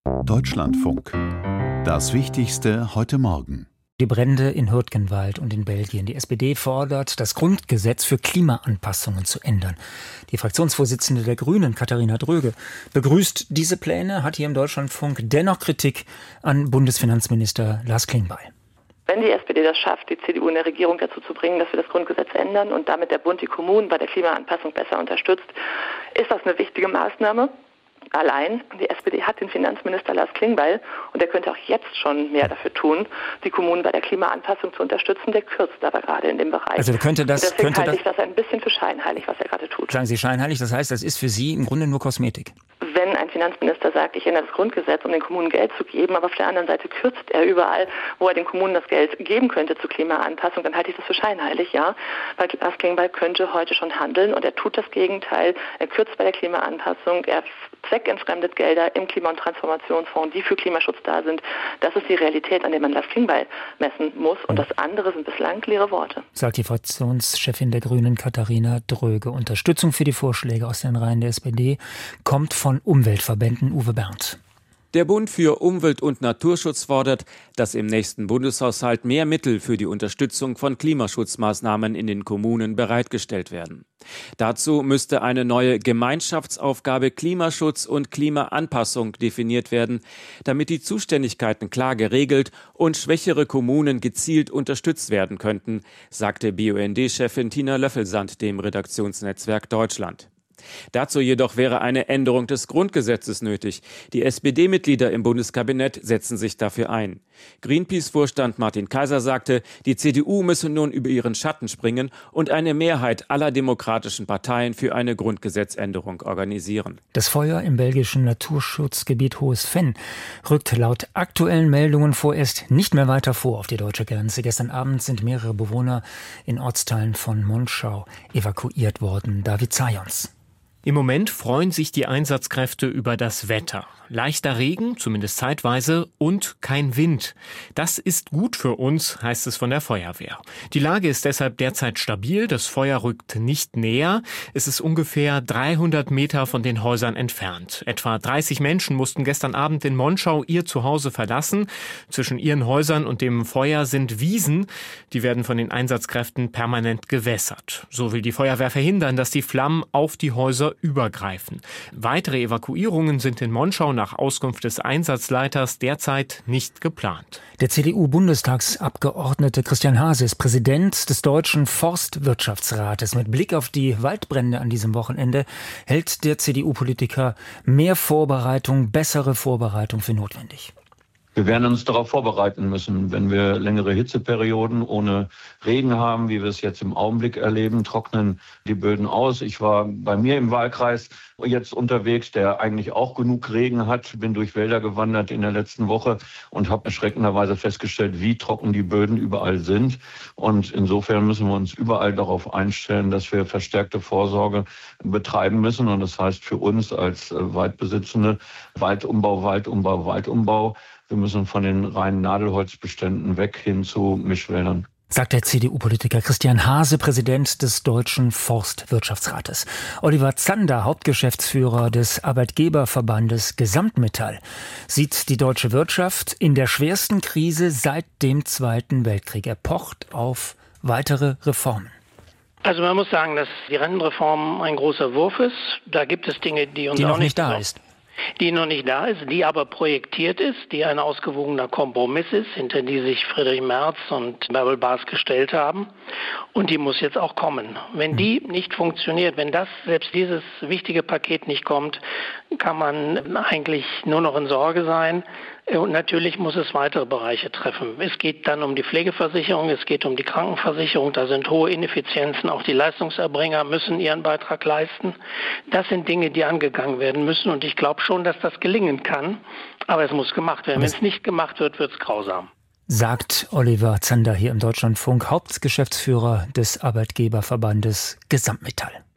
Deutschlandfunk. Das Wichtigste heute Morgen. Die Brände in Hürtgenwald und in Belgien. Die SPD fordert, das Grundgesetz für Klimaanpassungen zu ändern. Die Fraktionsvorsitzende der Grünen, Katharina Dröge, begrüßt diese Pläne, hat hier im Deutschlandfunk dennoch Kritik an Bundesfinanzminister Lars Klingbeil. Wenn die SPD das schafft, die CDU in der Regierung dazu zu bringen, dass wir das Grundgesetz ändern und damit der Bund die Kommunen bei der Klimaanpassung besser unterstützt, ist das eine wichtige Maßnahme. Allein, die SPD hat den Finanzminister Lars Klingbeil und der könnte auch jetzt schon mehr dafür tun, die Kommunen bei der Klimaanpassung zu unterstützen. Der kürzt aber gerade in dem Bereich. Also deswegen halte ich das ein bisschen für scheinheilig, was er gerade tut. Sagen Sie scheinheilig, das heißt, das ist für Sie im Grunde nur Kosmetik? Wenn ein Finanzminister sagt, ich ändere das Grundgesetz, um den Kommunen Geld zu geben, aber auf der anderen Seite kürzt er überall, wo er den Kommunen das Geld geben könnte zur Klimaanpassung, dann halte ich das für scheinheilig, ja. Weil Lars Klingbeil könnte heute schon handeln und er tut das Gegenteil. Er kürzt bei der Klimaanpassung, er zweckentfremdet Gelder im Klima- und Transformationsfonds, die für Klimaschutz da sind. Das ist die Realität, an der man Lars Klingbeil messen muss. Und das andere sind bislang leere Worte. Sagt die Fraktionschefin der Grünen, Katharina Dröge. Unterstützung für die Vorschläge aus den Reihen der SPD kommt von Umweltverbänden. Uwe Berndt. Der Bund für Umwelt- und Naturschutz fordert, dass im nächsten Bundeshaushalt mehr Mittel für die Unterstützung von Klimaschutzmaßnahmen in den Kommunen bereitgestellt werden. Dazu müsste eine neue Gemeinschaftsaufgabe Klimaschutz und Klimaanpassung definiert werden, damit die Zuständigkeiten klar geregelt und schwächere Kommunen gezielt unterstützt werden könnten, sagte BUND-Chefin Tina Löffelsand dem Redaktionsnetzwerk Deutschland. Dazu jedoch wäre eine Änderung des Grundgesetzes nötig. Die SPD-Mitglieder im Bundeskabinett setzen sich dafür ein. Greenpeace-Vorstand Martin Kaiser sagte, die CDU müsse nun über ihren Schatten springen und eine Mehrheit aller demokratischen Parteien für eine Grundgesetzänderung organisieren. Das Feuer im belgischen Naturschutzgebiet Hohes Venn rückt laut aktuellen Meldungen vorerst nicht mehr weiter vor auf die deutsche Grenze. Gestern Abend sind mehrere Bewohner in Ortsteilen von Monschau evakuiert worden. David Zajons. Im Moment freuen sich die Einsatzkräfte über das Wetter. Leichter Regen, zumindest zeitweise, und kein Wind. Das ist gut für uns, heißt es von der Feuerwehr. Die Lage ist deshalb derzeit stabil, das Feuer rückt nicht näher. Es ist ungefähr 300 Meter von den Häusern entfernt. Etwa 30 Menschen mussten gestern Abend in Monschau ihr Zuhause verlassen. Zwischen ihren Häusern und dem Feuer sind Wiesen. Die werden von den Einsatzkräften permanent gewässert. So will die Feuerwehr verhindern, dass die Flammen auf die Häuser übergreifen. Weitere Evakuierungen sind in Monschau nach Auskunft des Einsatzleiters derzeit nicht geplant. Der CDU-Bundestagsabgeordnete Christian Hase ist Präsident des Deutschen Forstwirtschaftsrates. Mit Blick auf die Waldbrände an diesem Wochenende hält der CDU-Politiker mehr Vorbereitung, bessere Vorbereitung für notwendig. Wir werden uns darauf vorbereiten müssen, wenn wir längere Hitzeperioden ohne Regen haben, wie wir es jetzt im Augenblick erleben, trocknen die Böden aus. Ich war bei mir im Wahlkreis jetzt unterwegs, der eigentlich auch genug Regen hat, bin durch Wälder gewandert in der letzten Woche und habe erschreckenderweise festgestellt, wie trocken die Böden überall sind. Und insofern müssen wir uns überall darauf einstellen, dass wir verstärkte Vorsorge betreiben müssen. Und das heißt für uns als Waldbesitzende Waldumbau. Wir müssen von den reinen Nadelholzbeständen weg hin zu Mischwäldern. Sagt der CDU-Politiker Christian Hase, Präsident des Deutschen Forstwirtschaftsrates. Oliver Zander, Hauptgeschäftsführer des Arbeitgeberverbandes Gesamtmetall, sieht die deutsche Wirtschaft in der schwersten Krise seit dem Zweiten Weltkrieg. Er pocht auf weitere Reformen. Also man muss sagen, dass die Rentenreform ein großer Wurf ist. Da gibt es Dinge, die noch nicht da ist. Die noch nicht da ist, die aber projektiert ist, die ein ausgewogener Kompromiss ist, hinter die sich Friedrich Merz und Bärbel Baas gestellt haben. Und die muss jetzt auch kommen. Wenn die nicht funktioniert, wenn selbst dieses wichtige Paket nicht kommt, kann man eigentlich nur noch in Sorge sein. Und natürlich muss es weitere Bereiche treffen. Es geht dann um die Pflegeversicherung, es geht um die Krankenversicherung. Da sind hohe Ineffizienzen. Auch die Leistungserbringer müssen ihren Beitrag leisten. Das sind Dinge, die angegangen werden müssen. Und ich glaube schon, dass das gelingen kann. Aber es muss gemacht werden. Wenn es nicht gemacht wird, wird es grausam. Sagt Oliver Zander hier im Deutschlandfunk, Hauptgeschäftsführer des Arbeitgeberverbandes Gesamtmetall.